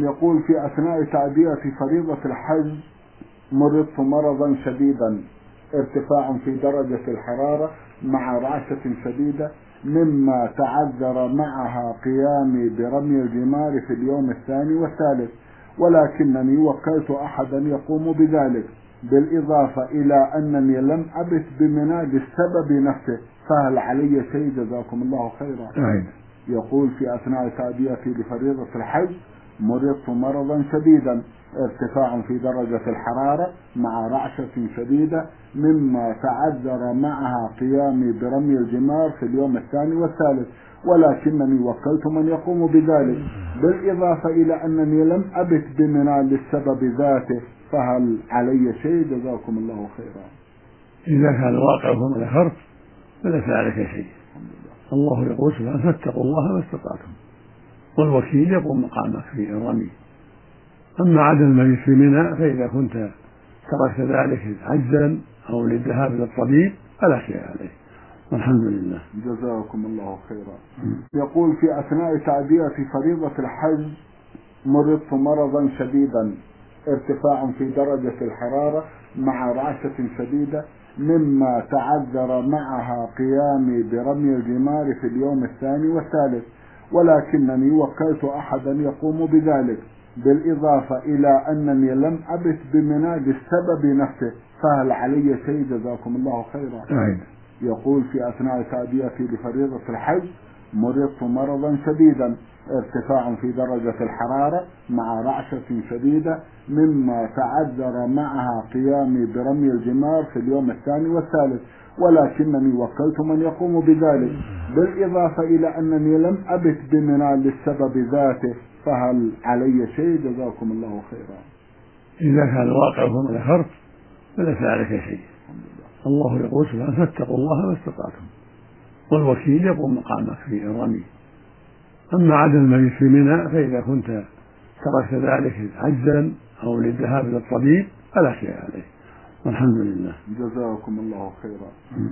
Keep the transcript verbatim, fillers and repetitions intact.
يقول في أثناء تأدية فريضة الحج مرضت مرضا شديدا، ارتفاع في درجة الحرارة مع رعشة شديدة، مما تعذر معها قيامي برمي الجمار في اليوم الثاني والثالث، ولكنني وكلت أحدا يقوم بذلك، بالإضافة إلى أنني لم أبت بمنى للسبب نفسه، فهل علي شيء؟ جزاكم الله خيرا. يقول في أثناء تأديتي لفريضة الحج مرضت مرضا شديدا، ارتفاع في درجة الحرارة مع رعشة شديدة، مما تعذر معها قيامي برمي الجمار في اليوم الثاني والثالث، ولكنني وكلت من يقوم بذلك، بالإضافة إلى أنني لم أبت بمنى للسبب ذاته، فهل علي شيء؟ جزاكم الله خيرا. إذا كان الواقع كما ذكرت فليس عليك شيء. الله يقول سبحانه: فاتقوا الله ما استطعتم، والوكيل يقوم مقامك في الرمي. أما عدم المبيت في منى فإذا كنت تركت ذلك عجزا أو للذهاب إلى الطبيب فلا شيء عليه، والحمد لله. جزاكم الله خيرا. يقول في أثناء تأدية فريضة الحج مرضت مرضا شديدا، ارتفاع في درجة الحرارة مع رعشة شديدة، مما تعذر معها قيامي برمي الجمار في اليوم الثاني والثالث، ولكنني وكلت أحدا يقوم بذلك، بالإضافة إلى أنني لم أبت بمنى للسبب نفسه، فهل علي شيء؟ جزاكم الله خيرا. يقول في أثناء تأديتي لفريضة الحج مرضت مرضا شديدا، ارتفاع في درجة الحرارة مع رعشة شديدة، مما تعذر معها قيامي برمي الجمار في اليوم الثاني والثالث، ولكنني وكلت من يقوم بذلك، بالإضافة إلى أنني لم أبت بمنى للسبب ذاته، فهل علي شيء؟ جزاكم الله خيرا. إذا كان الواقع كما ذكرت فليس عليك شيء. الله يقول سبحانه: فاتقوا الله ما استطعتم، والوكيل يقوم مقامك في الرمي. أما عدم المبيت في منى فإذا كنت تركت ذلك عجزا أو للذهاب إلى الطبيب فلا شيء عليه، والحمد لله. جزاكم الله خيرا.